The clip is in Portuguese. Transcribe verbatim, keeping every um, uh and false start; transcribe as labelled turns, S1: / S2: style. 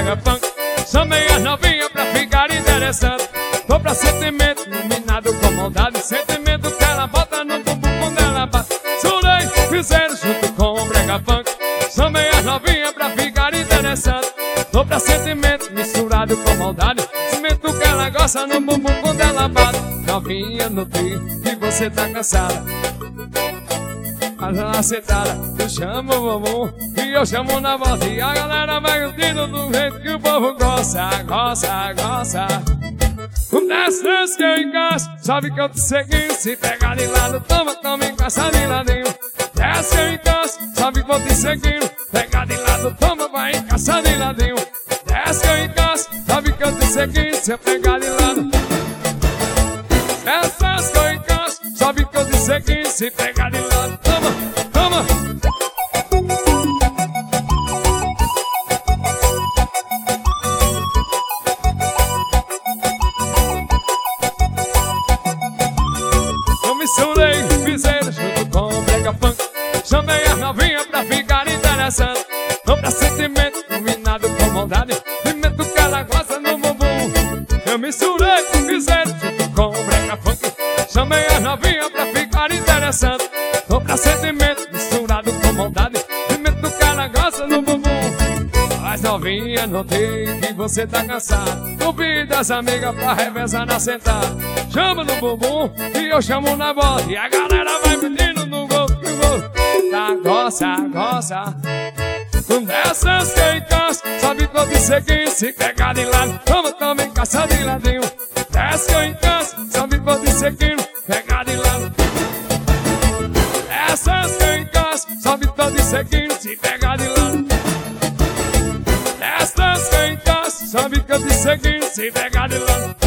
S1: brega funk. Chamei as novinhas pra ficar interessante. Tô pra sentimento iluminado com maldade. Sentimento que ela bota no bumbum quando ela bate. Surei, fizeram junto com o brega funk. Chamei as novinhas pra ficar interessante. Tô pra sentimento misturado com maldade. Sentimento que ela gosta no bumbum quando ela bate. Novinha, notei que você tá cansada. Mas ela sentada, eu chamo o bumbum e eu chamo na volta. E a galera vai curtindo do jeito que o povo gosta, gosta, gosta. Desce, desce que eu encaixo, sabe que eu te segui. Se pegar de lado, toma, toma, encaixa de ladinho. Desce que eu encaixo, sabe que vou te seguindo. Pegar de lado, toma, vai encaixar de ladinho. Desce que eu encaixo, sabe que eu te segui. Se eu pegar de lado, desce, desce que eu encaixo, sabe que eu te segui. Se pegar de lado, toma, toma. Misturei, fizeram junto com o brega funk. Chamei as novinhas pra ficar interessante. Tô pra sentimento iluminado com maldade. Sentimento que ela gosta no bumbum. Eu misturei, fizeram junto com o brega funk. Chamei as novinhas pra ficar interessante. Tô pra sentimento misturado com maldade. Sentimento que ela gosta no bumbum. As novinhas, notei que você tá cansado. Convida as amigas pra revezar na sentada. Chama no bumbum e eu chamo na bola. E a galera vai pedindo no gol, no gol. Tá, gosta, gosta. Com dessas que eu encaixo, sabe que eu te segui. Se pegar de lado, toma, toma, encaixa de ladinho. Desce que eu encaixo, sabe que eu te segui. Pegar de lado. Dessas que eu encaixo, sabe que eu te segui. Se pegar de lado. Dessas que eu encaixo, sabe que eu te segui. Se pegar de lado.